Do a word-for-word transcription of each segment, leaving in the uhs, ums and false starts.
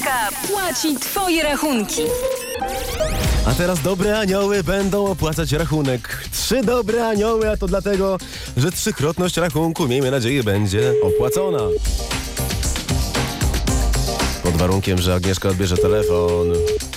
K płaci twoje rachunki. A teraz dobre anioły będą opłacać rachunek. Trzy dobre anioły, a to dlatego, że trzykrotność rachunku, miejmy nadzieję, będzie opłacona. Pod warunkiem, że Agnieszka odbierze telefon.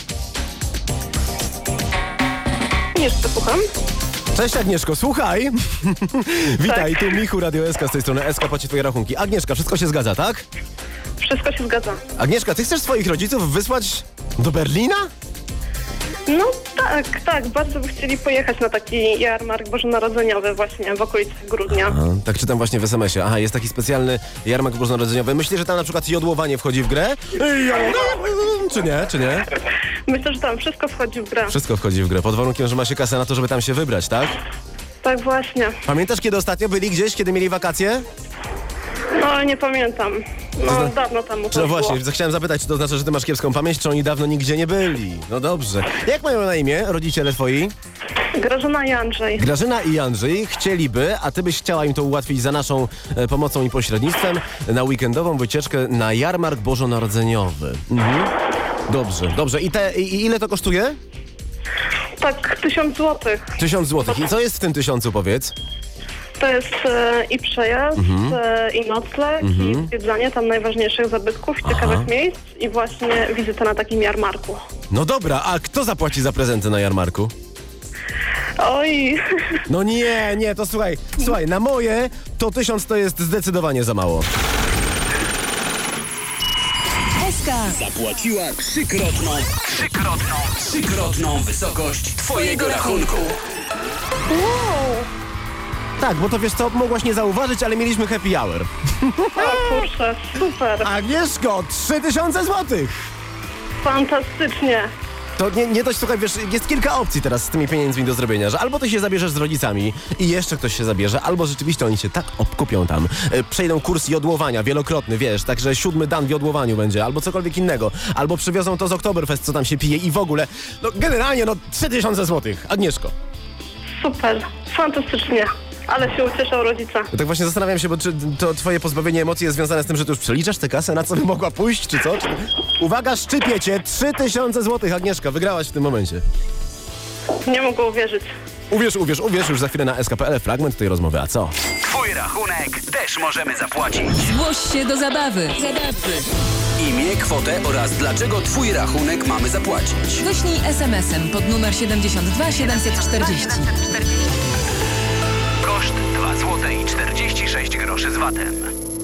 Jeszcze słucham. Cześć Agnieszko, słuchaj. Witaj, tu Michu, Radio S K, z tej strony S K płaci twoje rachunki. Agnieszka, wszystko się zgadza, tak? Wszystko się zgadza. Agnieszka, ty chcesz swoich rodziców wysłać do Berlina? No tak, tak. Bardzo by chcieli pojechać na taki jarmark bożonarodzeniowy właśnie w okolicach grudnia. Aha, tak czytam właśnie w es em esie. Aha, jest taki specjalny jarmark bożonarodzeniowy. Myślisz, że tam na przykład jodłowanie wchodzi w grę? Czy nie, czy nie? Myślę, że tam wszystko wchodzi w grę. Wszystko wchodzi w grę, pod warunkiem, że ma się kasę na to, żeby tam się wybrać, tak? Tak właśnie. Pamiętasz, kiedy ostatnio byli gdzieś, kiedy mieli wakacje? No nie pamiętam. No To zna- dawno temu to No było. właśnie, chciałem zapytać, czy to znaczy, że ty masz kiepską pamięć, czy oni dawno nigdzie nie byli? No dobrze. Jak mają na imię rodziciele twoi? Grażyna i Andrzej. Grażyna i Andrzej chcieliby, a ty byś chciała im to ułatwić za naszą e, pomocą i pośrednictwem, na weekendową wycieczkę na jarmark bożonarodzeniowy. Mhm. Dobrze, dobrze. I, te, i ile to kosztuje? Tak, tysiąc złotych. Tysiąc złotych. I co jest w tym tysiącu, powiedz? To jest e, i przejazd, Mhm. e, i nocleg, i zwiedzanie tam najważniejszych zabytków, ciekawych miejsc i właśnie wizyta na takim jarmarku. No dobra, a kto zapłaci za prezenty na jarmarku? Oj, No nie, nie, to słuchaj, słuchaj, na moje to tysiąc to jest zdecydowanie za mało. S K Zapłaciła trzykrotną, trzykrotną, trzykrotną wysokość twojego rachunku. Tak, bo to wiesz co, mogłaś nie zauważyć, ale mieliśmy happy hour. o kurczę, super, Agnieszko, trzy tysiące złotych! fantastycznie. To nie, nie dość, słuchaj, wiesz, jest kilka opcji teraz z tymi pieniędzmi do zrobienia, że albo ty się zabierzesz z rodzicami i jeszcze ktoś się zabierze, albo rzeczywiście oni cię tak obkupią tam, e, przejdą kurs jodłowania wielokrotny, wiesz, także siódmy dan w jodłowaniu będzie, albo cokolwiek innego, albo przywiozą to z Oktoberfest, co tam się pije i w ogóle, no generalnie, no trzy tysiące złotych, Agnieszko. Super, fantastycznie. Ale się ucieszą rodzice. Ja tak właśnie zastanawiam się, bo czy to twoje pozbawienie emocji jest związane z tym, że ty już przeliczasz tę kasę, na co by mogła pójść, czy co? Czy... Uwaga, szczypie cię, trzy tysiące złotych, Agnieszka, wygrałaś w tym momencie. Nie mogę uwierzyć. Uwierz, uwierz, uwierz, już za chwilę na S K kropka P L fragment tej rozmowy, a co? Twój rachunek też możemy zapłacić. Zgłoś się do zabawy. Zabawy. Imię, kwotę oraz dlaczego twój rachunek mamy zapłacić. Wyślij es em esem pod numer siedemdziesiąt dwa siedemset czterdzieści. Koszt dwa złote i czterdzieści sześć groszy z vatem.